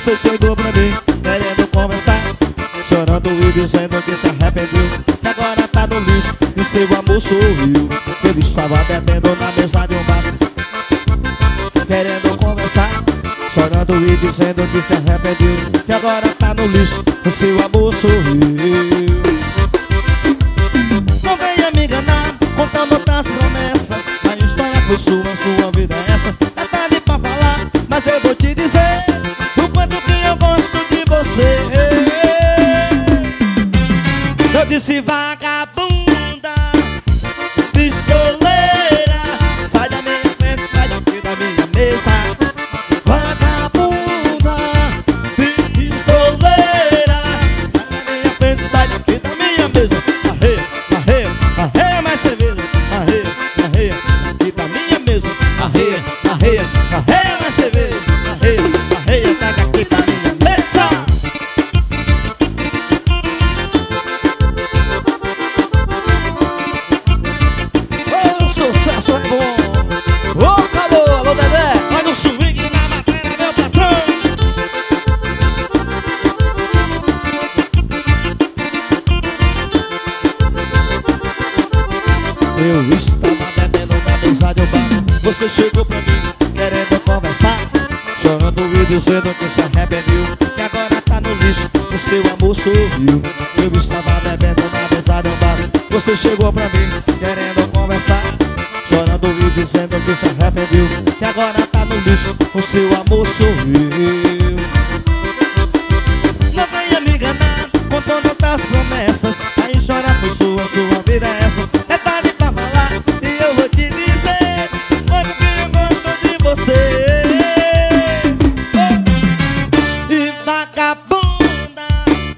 Você chegou pra mim querendo conversar, chorando e dizendo que se arrependeu, que agora tá no lixo e o seu amor sorriu. Ele estava bebendo na mesa de um bar, querendo conversar, chorando e dizendo que se arrependeu, que agora tá no lixo, o seu amor sorriu. Não venha me enganar, contando outras promessas. A história foi sua vida é essa. É tarde pra falar, mas eu vou te dizer o quanto que eu gosto de você. Eu disse vagabunda, pistoleira, sai da minha frente, sai daqui da minha mesa. Vagabunda, pistoleira, sai da minha frente, sai daqui da minha mesa. Arreia mais cerveja, arreia aqui da minha mesa. Arreia mais cerveja, arreia, traga aqui da minha mesa. Oh, o sucesso é bom. Ô, alô, alô, Dedé. Olha o swing na matéria, meu patrão. Eu estava bebendo na mesa de um bar. Você chegou pra mim querendo conversar, chorando e dizendo que se arrependeu, que agora tá no lixo, o seu amor sorriu. Eu estava bebendo na mesa de um bar. Você chegou pra mim querendo conversar, chorando e dizendo que se arrependeu, que agora tá no lixo, o seu amor sorriu. Não venha me enganar, contando outras promessas. A história foi sua vida é essa. É tarde pra falar e eu vou te dizer quanto que eu gosto de você. E vagabunda,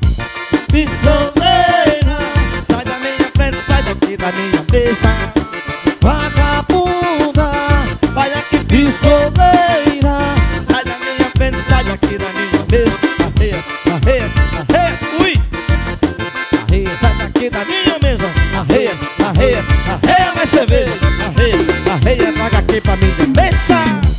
pistoleira, sai da minha frente, sai daqui da minha mesa. Vagabunda, vai aqui, pistoleira, sai da minha frente, sai daqui da minha mesa. Arreia, ui! Arreia, sai daqui da minha mesa. Arreia mais cerveja. Arreia, traga aqui pra minha mesa.